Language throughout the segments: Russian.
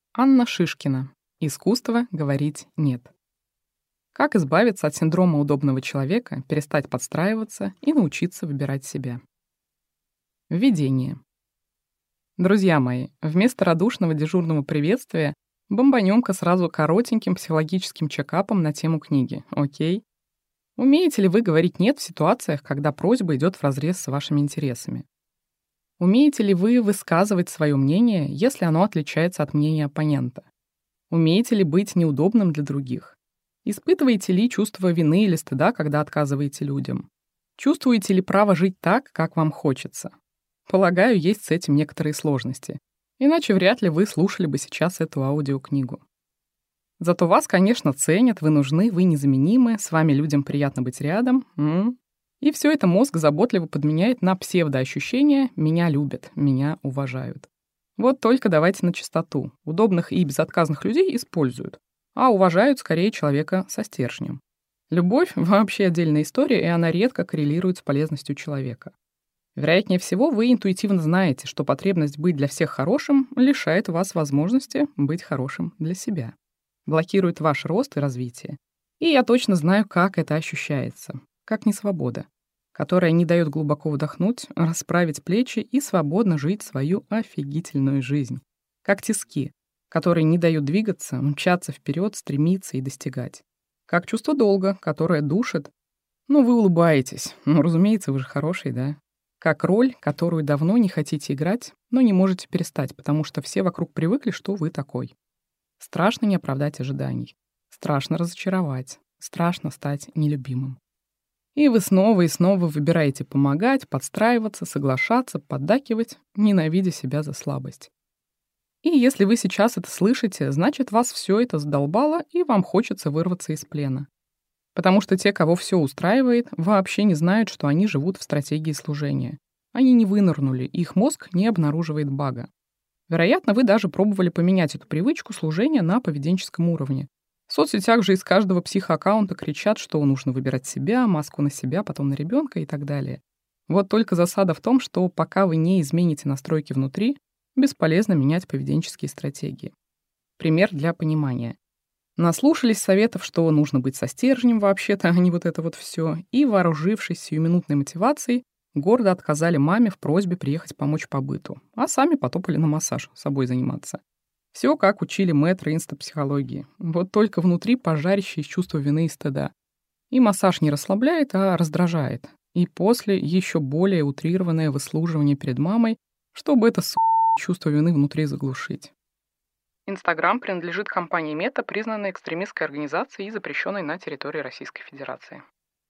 Анна Шишкина. Искусство говорить «нет». Как избавиться от синдрома удобного человека, перестать подстраиваться и научиться выбирать себя. Введение. Друзья мои, вместо радушного дежурного приветствия бомбанем-ка сразу коротеньким психологическим чекапом на тему книги, окей? Умеете ли вы говорить «нет» в ситуациях, когда просьба идет вразрез с вашими интересами? Умеете ли вы высказывать свое мнение, если оно отличается от мнения оппонента? Умеете ли быть неудобным для других? Испытываете ли чувство вины или стыда, когда отказываете людям? Чувствуете ли право жить так, как вам хочется? Полагаю, есть с этим некоторые сложности. Иначе вряд ли вы слушали бы сейчас эту аудиокнигу. Зато вас, конечно, ценят, вы нужны, вы незаменимы, с вами людям приятно быть рядом. И все это мозг заботливо подменяет на псевдоощущение «меня любят», «меня уважают». Вот только давайте на чистоту. Удобных и безотказных людей используют, а уважают скорее человека со стержнем. Любовь — вообще отдельная история, и она редко коррелирует с полезностью человека. Вероятнее всего, вы интуитивно знаете, что потребность быть для всех хорошим лишает вас возможности быть хорошим для себя, блокирует ваш рост и развитие. И я точно знаю, как это ощущается. Как несвобода, которая не дает глубоко вдохнуть, расправить плечи и свободно жить свою офигительную жизнь. Как тиски, которые не дают двигаться, мчаться вперед, стремиться и достигать. Как чувство долга, которое душит. Вы улыбаетесь. Разумеется, вы же хороший, да? Как роль, которую давно не хотите играть, но не можете перестать, потому что все вокруг привыкли, что вы такой. Страшно не оправдать ожиданий. Страшно разочаровать. Страшно стать нелюбимым. И вы снова и снова выбираете помогать, подстраиваться, соглашаться, поддакивать, ненавидя себя за слабость. И если вы сейчас это слышите, значит, вас все это задолбало, и вам хочется вырваться из плена. Потому что те, кого все устраивает, вообще не знают, что они живут в стратегии служения. Они не вынырнули, их мозг не обнаруживает бага. Вероятно, вы даже пробовали поменять эту привычку служения на поведенческом уровне. В соцсетях же из каждого психоаккаунта кричат, что нужно выбирать себя, маску на себя, потом на ребенка и так далее. Вот только засада в том, что пока вы не измените настройки внутри, бесполезно менять поведенческие стратегии. Пример для понимания. Наслушались советов, что нужно быть со стержнем вообще-то, а не вот это вот все, и, вооружившись сиюминутной мотивацией, гордо отказали маме в просьбе приехать помочь по быту, а сами потопали на массаж, собой заниматься. Все, как учили мэтры инстапсихологии. Вот только внутри пожарящее чувство вины и стыда. И массаж не расслабляет, а раздражает. И после еще более утрированное выслуживание перед мамой, чтобы это чувство вины внутри заглушить. Инстаграм принадлежит компании Мета, признанной экстремистской организацией и запрещенной на территории Российской Федерации.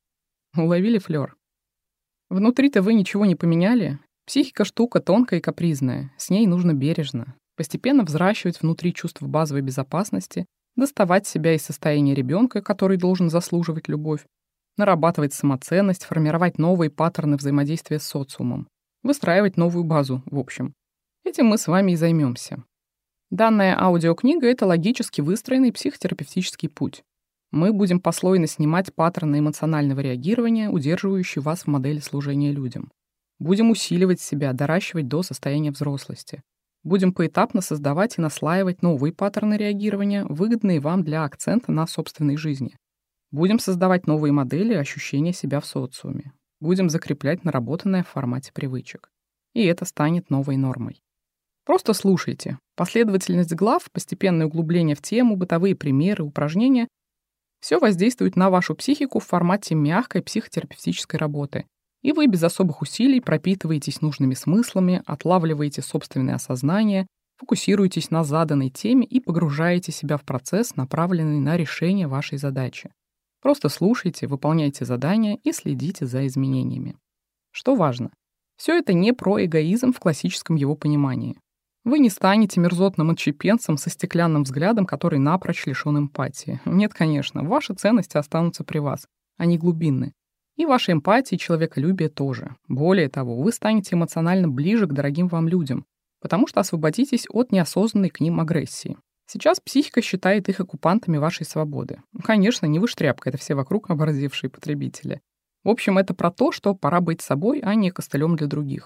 Уловили флёр? Внутри-то вы ничего не поменяли. Психика штука тонкая и капризная. С ней нужно бережно. Постепенно взращивать внутри чувство базовой безопасности, доставать себя из состояния ребенка, который должен заслуживать любовь, нарабатывать самоценность, формировать новые паттерны взаимодействия с социумом, выстраивать новую базу, в общем. Этим мы с вами и займемся. Данная аудиокнига — это логически выстроенный психотерапевтический путь. Мы будем послойно снимать паттерны эмоционального реагирования, удерживающие вас в модели служения людям. Будем усиливать себя, доращивать до состояния взрослости. Будем поэтапно создавать и наслаивать новые паттерны реагирования, выгодные вам для акцента на собственной жизни. Будем создавать новые модели ощущения себя в социуме. Будем закреплять наработанное в формате привычек. И это станет новой нормой. Просто слушайте. Последовательность глав, постепенное углубление в тему, бытовые примеры, упражнения — все воздействует на вашу психику в формате мягкой психотерапевтической работы. И вы без особых усилий пропитываетесь нужными смыслами, отлавливаете собственное осознание, фокусируетесь на заданной теме и погружаете себя в процесс, направленный на решение вашей задачи. Просто слушайте, выполняйте задания и следите за изменениями. Что важно? Все это не про эгоизм в классическом его понимании. Вы не станете мерзотным отщепенцем со стеклянным взглядом, который напрочь лишён эмпатии. Нет, конечно, ваши ценности останутся при вас, они глубинны. И ваша эмпатия и человеколюбие тоже. Более того, вы станете эмоционально ближе к дорогим вам людям, потому что освободитесь от неосознанной к ним агрессии. Сейчас психика считает их оккупантами вашей свободы. Конечно, не вы штряпка, это все вокруг оборзевшие потребители. В общем, это про то, что пора быть собой, а не костылем для других.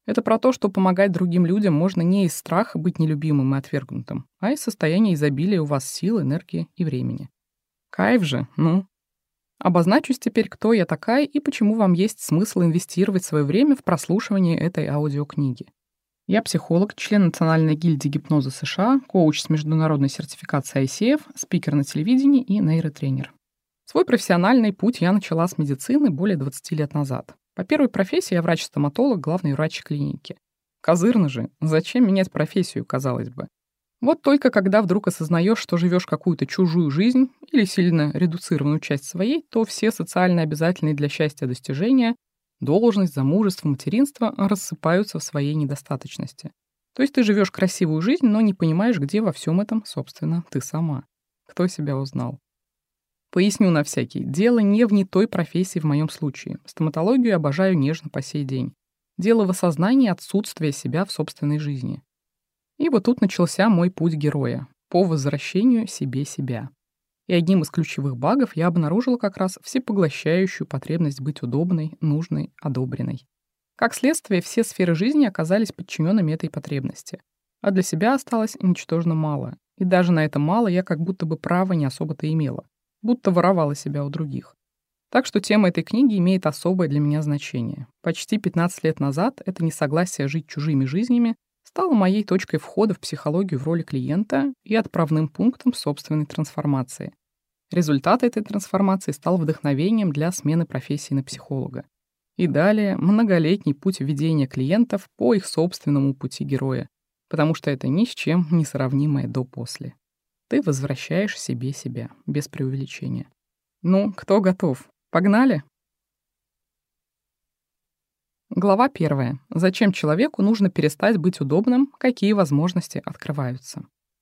Это про то, что помогать другим людям можно не из страха быть нелюбимым и отвергнутым, а из состояния изобилия у вас сил, энергии и времени. Кайф же, ну. Обозначусь теперь, кто я такая и почему вам есть смысл инвестировать свое время в прослушивание этой аудиокниги. Я психолог, член Национальной гильдии гипноза США, коуч с международной сертификацией ICF, спикер на телевидении и нейротренер. Свой профессиональный путь я начала с медицины более 20 лет назад. По первой профессии я врач-стоматолог, главный врач клиники. Козырно же, зачем менять профессию, казалось бы. Вот только когда вдруг осознаешь, что живешь какую-то чужую жизнь или сильно редуцированную часть своей, то все социально обязательные для счастья достижения, должность, замужество, материнство рассыпаются в своей недостаточности. То есть ты живешь красивую жизнь, но не понимаешь, где во всем этом, собственно, ты сама. Кто себя узнал? Поясню на всякий. Дело не в не той профессии в моем случае. Стоматологию обожаю нежно по сей день. Дело в осознании отсутствия себя в собственной жизни. И вот тут начался мой путь героя по возвращению себе себя. И одним из ключевых багов я обнаружила как раз всепоглощающую потребность быть удобной, нужной, одобренной. Как следствие, все сферы жизни оказались подчиненными этой потребности. А для себя осталось ничтожно мало. И даже на это мало я как будто бы права не особо-то имела. Будто воровала себя у других. Так что тема этой книги имеет особое для меня значение. Почти 15 лет назад это несогласие жить чужими жизнями стало моей точкой входа в психологию в роли клиента и отправным пунктом собственной трансформации. Результат этой трансформации стал вдохновением для смены профессии на психолога. И далее многолетний путь введения клиентов по их собственному пути героя, потому что это ни с чем не сравнимое до-после. Ты возвращаешь себе себя, без преувеличения. Ну, кто готов? Погнали? Глава 1. Зачем человеку нужно перестать быть удобным, какие возможности открываются?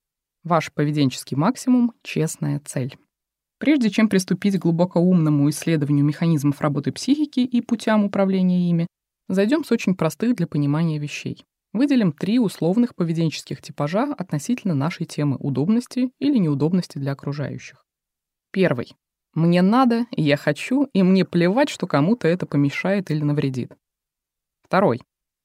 Ваш поведенческий максимум — честная цель. Прежде чем приступить к глубокоумному исследованию механизмов работы психики и путям управления ими, зайдем с очень простых для понимания вещей. Выделим 3 условных поведенческих типажа относительно нашей темы удобности или неудобности для окружающих. Первый. Мне надо, я хочу, и мне плевать, что кому-то это помешает или навредит. Второй.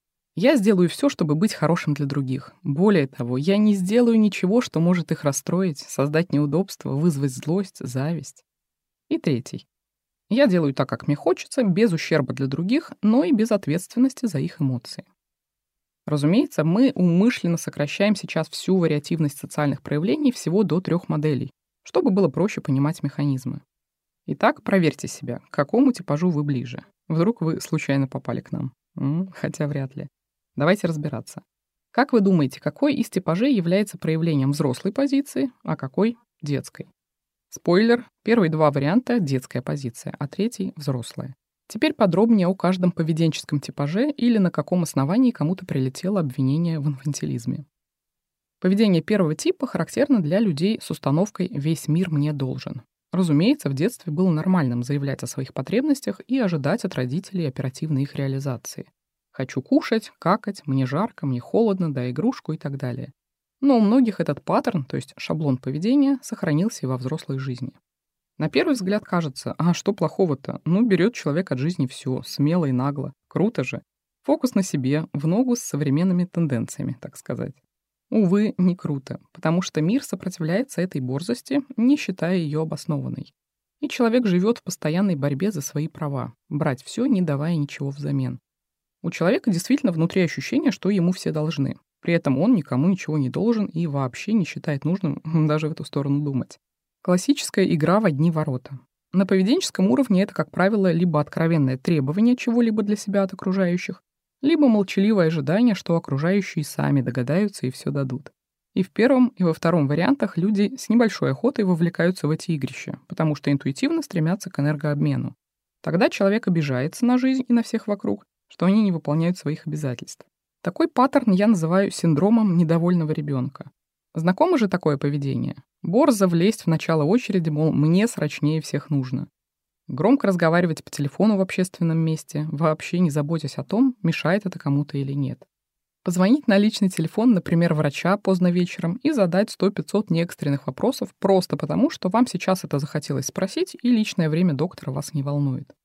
Я сделаю все, чтобы быть хорошим для других. Более того, я не сделаю ничего, что может их расстроить, создать неудобства, вызвать злость, зависть. И третий. Я делаю так, как мне хочется, без ущерба для других, но и без ответственности за их эмоции. Разумеется, мы умышленно сокращаем сейчас всю вариативность социальных проявлений всего до 3 моделей, чтобы было проще понимать механизмы. Итак, проверьте себя, к какому типажу вы ближе. Вдруг вы случайно попали к нам. Хотя вряд ли. Давайте разбираться. Как вы думаете, какой из типажей является проявлением взрослой позиции, а какой — детской? Спойлер, первые 2 варианта — детская позиция, а третий — взрослая. Теперь подробнее о каждом поведенческом типаже или на каком основании кому-то прилетело обвинение в инфантилизме. Поведение первого типа характерно для людей с установкой «весь мир мне должен». Разумеется, в детстве было нормальным заявлять о своих потребностях и ожидать от родителей оперативной их реализации. «Хочу кушать, какать, мне жарко, мне холодно, дай игрушку» и так далее. Но у многих этот паттерн, то есть шаблон поведения, сохранился и во взрослой жизни. На первый взгляд кажется, а что плохого-то? Ну, берет человек от жизни все, смело и нагло. Круто же. Фокус на себе, в ногу с современными тенденциями, так сказать. Увы, не круто, потому что мир сопротивляется этой борзости, не считая ее обоснованной. И человек живет в постоянной борьбе за свои права, брать все, не давая ничего взамен. У человека действительно внутри ощущение, что ему все должны. При этом он никому ничего не должен и вообще не считает нужным даже в эту сторону думать. Классическая игра в одни ворота. На поведенческом уровне это, как правило, либо откровенное требование чего-либо для себя от окружающих, либо молчаливое ожидание, что окружающие сами догадаются и все дадут. И в первом, и во втором вариантах люди с небольшой охотой вовлекаются в эти игрища, потому что интуитивно стремятся к энергообмену. Тогда человек обижается на жизнь и на всех вокруг, что они не выполняют своих обязательств. Такой паттерн я называю синдромом недовольного ребенка. Знакомо же такое поведение? Борзо влезть в начало очереди, мол, мне срочнее всех нужно. Громко разговаривать по телефону в общественном месте, вообще не заботясь о том, мешает это кому-то или нет. Позвонить на личный телефон, например, врача поздно вечером и задать 100-500 неэкстренных вопросов просто потому, что вам сейчас это захотелось спросить и личное время доктора вас не волнует.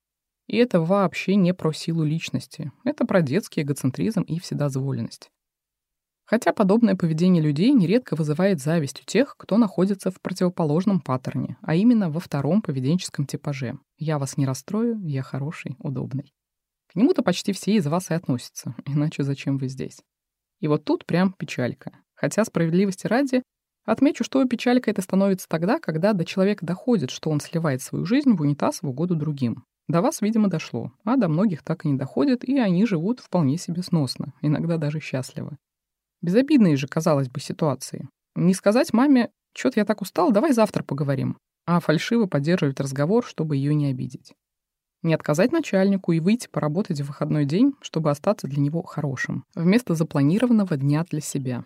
И это вообще не про силу личности. Это про детский эгоцентризм и вседозволенность. Хотя подобное поведение людей нередко вызывает зависть у тех, кто находится в противоположном паттерне, а именно во втором поведенческом типаже. «Я вас не расстрою, я хороший, удобный». К нему-то почти все из вас и относятся, иначе зачем вы здесь? И вот тут прям печалька. Хотя справедливости ради, отмечу, что печалька это становится тогда, когда до человека доходит, что он сливает свою жизнь в унитаз в угоду другим. До вас, видимо, дошло, а до многих так и не доходит, и они живут вполне себе сносно, иногда даже счастливо. Безобидные же, казалось бы, ситуации. Не сказать маме: «Чё-то я так устал, давай завтра поговорим», а фальшиво поддерживать разговор, чтобы ее не обидеть. Не отказать начальнику и выйти поработать в выходной день, чтобы остаться для него хорошим, вместо запланированного дня для себя.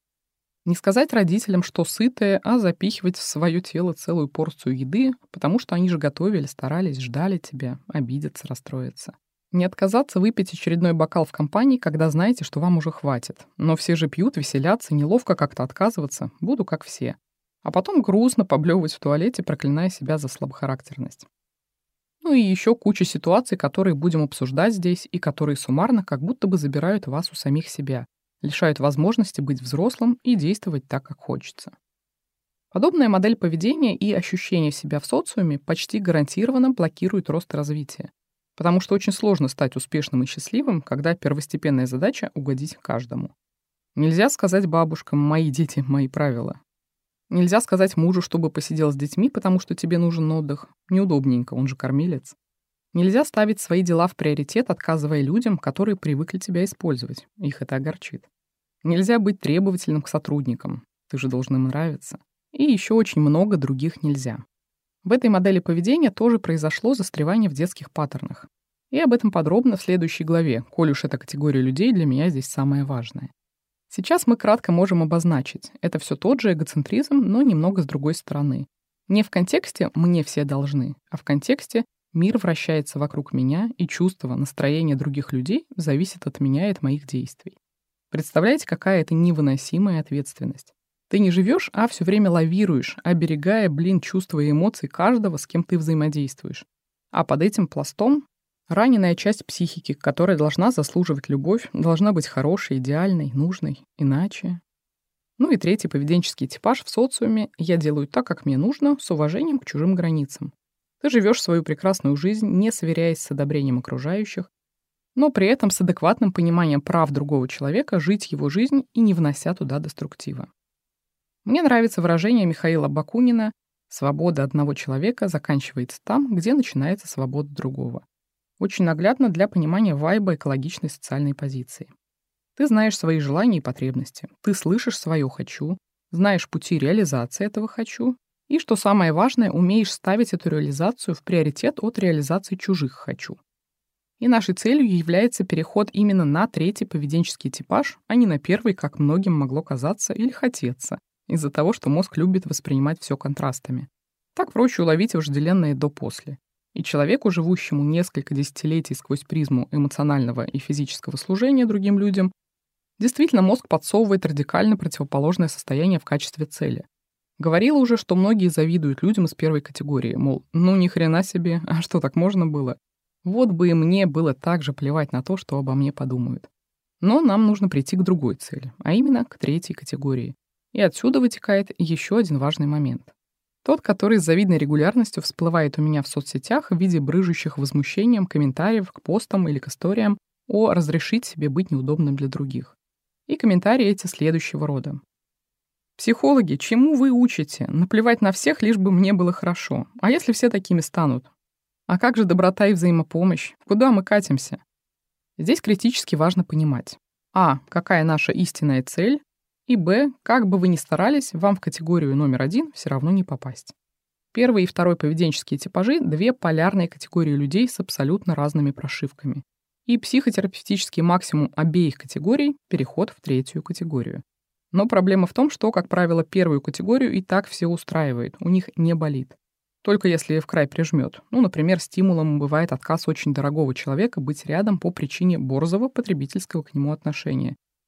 Не сказать родителям, что сытые, а запихивать в свое тело целую порцию еды, потому что они же готовили, старались, ждали тебя, обидятся, расстроятся. Не отказаться выпить очередной бокал в компании, когда знаете, что вам уже хватит. Но все же пьют, веселятся, неловко как-то отказываться, буду как все. А потом грустно поблевывать в туалете, проклиная себя за слабохарактерность. Ну и еще куча ситуаций, которые будем обсуждать здесь и которые суммарно как будто бы забирают вас у самих себя, лишают возможности быть взрослым и действовать так, как хочется. Подобная модель поведения и ощущение себя в социуме почти гарантированно блокирует рост и развитие. Потому что очень сложно стать успешным и счастливым, когда первостепенная задача — угодить каждому. Нельзя сказать бабушкам: «Мои дети, мои правила». Нельзя сказать мужу, чтобы посидел с детьми, потому что тебе нужен отдых. Неудобненько, он же кормилец. Нельзя ставить свои дела в приоритет, отказывая людям, которые привыкли тебя использовать. Их это огорчит. Нельзя быть требовательным к сотрудникам. Ты же должен им нравиться. И еще очень много других нельзя. В этой модели поведения тоже произошло застревание в детских паттернах. И об этом подробно в следующей главе, коль уж эта категория людей для меня здесь самая важная. Сейчас мы кратко можем обозначить. Это все тот же эгоцентризм, но немного с другой стороны. Не в контексте «мне все должны», а в контексте «мир вращается вокруг меня, и чувство, настроение других людей зависит от меня и от моих действий». Представляете, какая это невыносимая ответственность? Ты не живешь, а все время лавируешь, оберегая, чувства и эмоции каждого, с кем ты взаимодействуешь. А под этим пластом раненая часть психики, которая должна заслуживать любовь, должна быть хорошей, идеальной, нужной, иначе. Ну и третий поведенческий типаж в социуме: я делаю так, как мне нужно, с уважением к чужим границам. Ты живешь свою прекрасную жизнь, не сверяясь с одобрением окружающих, но при этом с адекватным пониманием прав другого человека жить его жизнь и не внося туда деструктива. Мне нравится выражение Михаила Бакунина: «Свобода одного человека заканчивается там, где начинается свобода другого». Очень наглядно для понимания вайба экологичной социальной позиции. Ты знаешь свои желания и потребности, ты слышишь свое «хочу», знаешь пути реализации этого «хочу», и, что самое важное, умеешь ставить эту реализацию в приоритет от реализации чужих «хочу». И нашей целью является переход именно на третий поведенческий типаж, а не на первый, как многим могло казаться или хотеться, из-за того, что мозг любит воспринимать все контрастами. Так проще уловить вожделенное до-после. И человеку, живущему несколько десятилетий сквозь призму эмоционального и физического служения другим людям, действительно мозг подсовывает радикально противоположное состояние в качестве цели. Говорила уже, что многие завидуют людям из первой категории, мол, ну ни хрена себе, а что, так можно было? Вот бы и мне было так же плевать на то, что обо мне подумают. Но нам нужно прийти к другой цели, а именно к третьей категории. И отсюда вытекает еще один важный момент. Тот, который с завидной регулярностью всплывает у меня в соцсетях в виде брыжущих возмущением комментариев к постам или к историям о «разрешить себе быть неудобным для других». И комментарии эти следующего рода. «Психологи, чему вы учите? Наплевать на всех, лишь бы мне было хорошо. А если все такими станут? А как же доброта и взаимопомощь? Куда мы катимся?» Здесь критически важно понимать: а. Какая наша истинная цель? И б. Как бы вы ни старались, вам в категорию номер 1 все равно не попасть. Первый и второй поведенческие типажи — две полярные категории людей с абсолютно разными прошивками. И психотерапевтический максимум обеих категорий — переход в третью категорию. Но проблема в том, что, как правило, первую категорию и так все устраивает, у них не болит. Только если в край прижмет. Ну, например, стимулом бывает отказ очень дорогого человека быть рядом по причине борзого потребительского к нему отношения.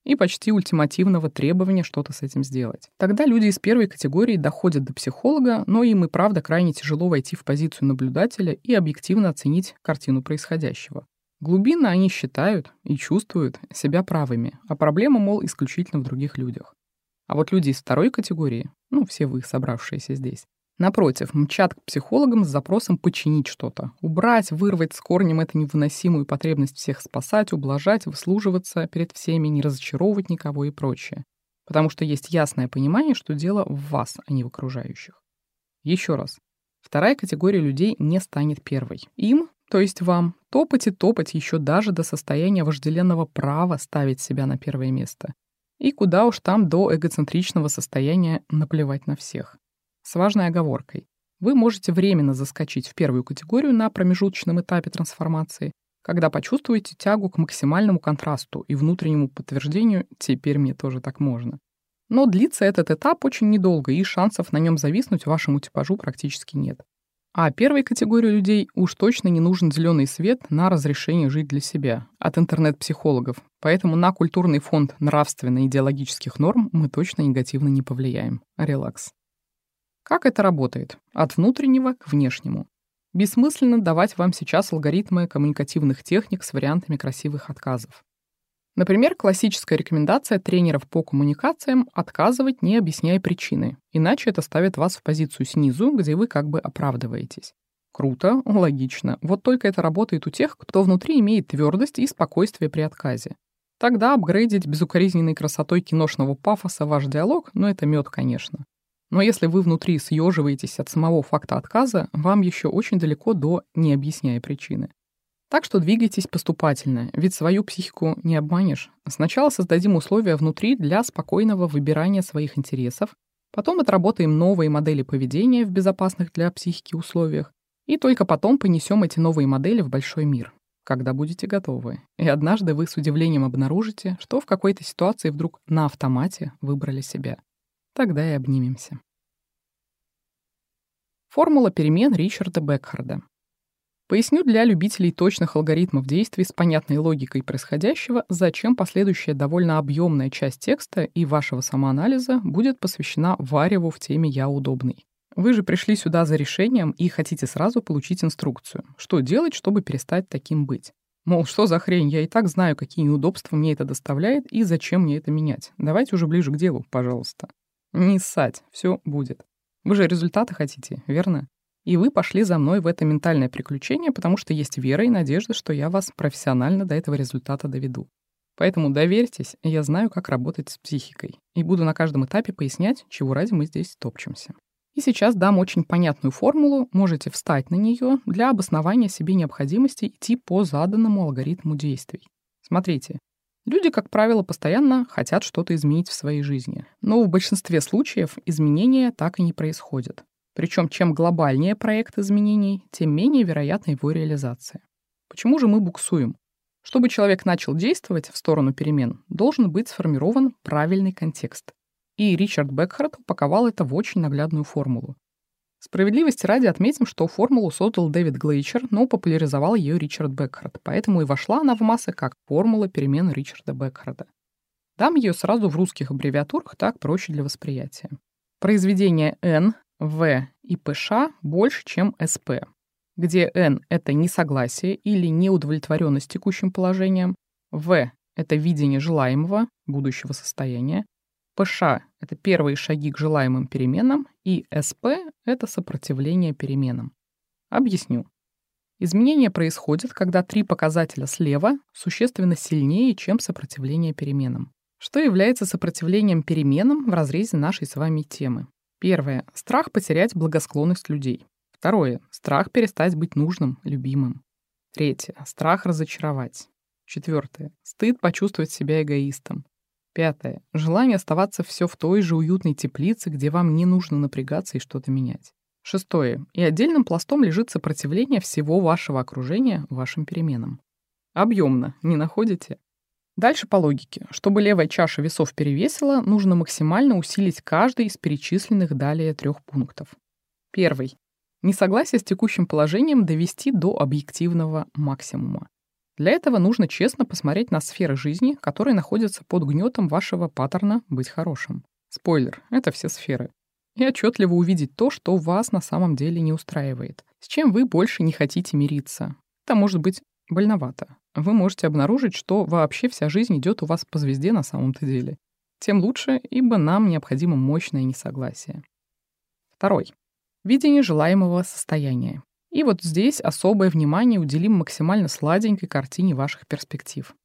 и почти ультимативного требования что-то с этим сделать. Тогда люди из первой категории доходят до психолога, но им и правда крайне тяжело войти в позицию наблюдателя и объективно оценить картину происходящего. Глубинно они считают и чувствуют себя правыми, а проблема, мол, исключительно в других людях. А вот люди из второй категории, все вы, собравшиеся здесь, напротив, мчат к психологам с запросом починить что-то, убрать, вырвать с корнем эту невыносимую потребность всех спасать, ублажать, выслуживаться перед всеми, не разочаровывать никого и прочее. Потому что есть ясное понимание, что дело в вас, а не в окружающих. Еще раз. Вторая категория людей не станет первой. Им, то есть вам, топать и топать еще даже до состояния вожделенного права ставить себя на первое место. И куда уж там до эгоцентричного состояния наплевать на всех. С важной оговоркой. Вы можете временно заскочить в первую категорию на промежуточном этапе трансформации, когда почувствуете тягу к максимальному контрасту и внутреннему подтверждению «теперь мне тоже так можно». Но длится этот этап очень недолго, и шансов на нем зависнуть вашему типажу практически нет. А первой категории людей уж точно не нужен зеленый свет на разрешение жить для себя от интернет-психологов, поэтому на культурный фонд нравственно-идеологических норм мы точно негативно не повлияем. Релакс. Как это работает? От внутреннего к внешнему. Бессмысленно давать вам сейчас алгоритмы коммуникативных техник с вариантами красивых отказов. Например, классическая рекомендация тренеров по коммуникациям — отказывать, не объясняя причины, иначе это ставит вас в позицию снизу, где вы как бы оправдываетесь. Круто, логично. Вот только это работает у тех, кто внутри имеет твердость и спокойствие при отказе. Тогда апгрейдить безукоризненной красотой киношного пафоса ваш диалог, это мед, конечно. Но если вы внутри съеживаетесь от самого факта отказа, вам еще очень далеко до «не объясняя причины». Так что двигайтесь поступательно, ведь свою психику не обманешь. Сначала создадим условия внутри для спокойного выбирания своих интересов, потом отработаем новые модели поведения в безопасных для психики условиях, и только потом понесем эти новые модели в большой мир, когда будете готовы. И однажды вы с удивлением обнаружите, что в какой-то ситуации вдруг на автомате выбрали себя. Тогда и обнимемся. Формула перемен Ричарда Бекхарда. Поясню для любителей точных алгоритмов действий с понятной логикой происходящего, зачем последующая довольно объемная часть текста и вашего самоанализа будет посвящена вареву в теме «Я удобный». Вы же пришли сюда за решением и хотите сразу получить инструкцию, что делать, чтобы перестать таким быть. Мол, что за хрень, я и так знаю, какие неудобства мне это доставляет и зачем мне это менять. Давайте уже ближе к делу, пожалуйста. Не ссать, все будет. Вы же результаты хотите, верно? И вы пошли за мной в это ментальное приключение, потому что есть вера и надежда, что я вас профессионально до этого результата доведу. Поэтому доверьтесь, я знаю, как работать с психикой. И буду на каждом этапе пояснять, чего ради мы здесь топчемся. И сейчас дам очень понятную формулу, можете встать на нее для обоснования себе необходимости идти по заданному алгоритму действий. Смотрите, люди, как правило, постоянно хотят что-то изменить в своей жизни, но в большинстве случаев изменения так и не происходят. Причем чем глобальнее проект изменений, тем менее вероятна его реализация. Почему же мы буксуем? Чтобы человек начал действовать в сторону перемен, должен быть сформирован правильный контекст. И Ричард Бекхард упаковал это в очень наглядную формулу. Справедливости ради отметим, что формулу создал Дэвид Глейчер, но популяризовал ее Ричард Бекхард, поэтому и вошла она в массы как формула перемен Ричарда Бекхарда. Дам ее сразу в русских аббревиатурах, так проще для восприятия. Произведение N, В и ПШ больше, чем СП, где N — это несогласие или неудовлетворенность текущим положением, В — это видение желаемого, будущего состояния, ПШ — это первые шаги к желаемым переменам, и СП — это сопротивление переменам. Объясню. Изменения происходят, когда три показателя слева существенно сильнее, чем сопротивление переменам. Что является сопротивлением переменам в разрезе нашей с вами темы? Первое — страх потерять благосклонность людей. Второе — страх перестать быть нужным, любимым. Третье — страх разочаровать. Четвертое — стыд почувствовать себя эгоистом. Пятое — желание оставаться все в той же уютной теплице, где вам не нужно напрягаться и что-то менять. Шестое — и отдельным пластом лежит сопротивление всего вашего окружения вашим переменам. Объемно, не находите? Дальше по логике. Чтобы левая чаша весов перевесила, нужно максимально усилить каждый из перечисленных далее 3 пунктов. Первый. Несогласие с текущим положением довести до объективного максимума. Для этого нужно честно посмотреть на сферы жизни, которые находятся под гнетом вашего паттерна «быть хорошим». Спойлер, это все сферы. И отчетливо увидеть то, что вас на самом деле не устраивает, с чем вы больше не хотите мириться. Это может быть больновато. Вы можете обнаружить, что вообще вся жизнь идет у вас по звезде на самом-то деле. Тем лучше, ибо нам необходимо мощное несогласие. Второй. Видение желаемого состояния. И вот здесь особое внимание уделим максимально сладенькой картине ваших перспектив.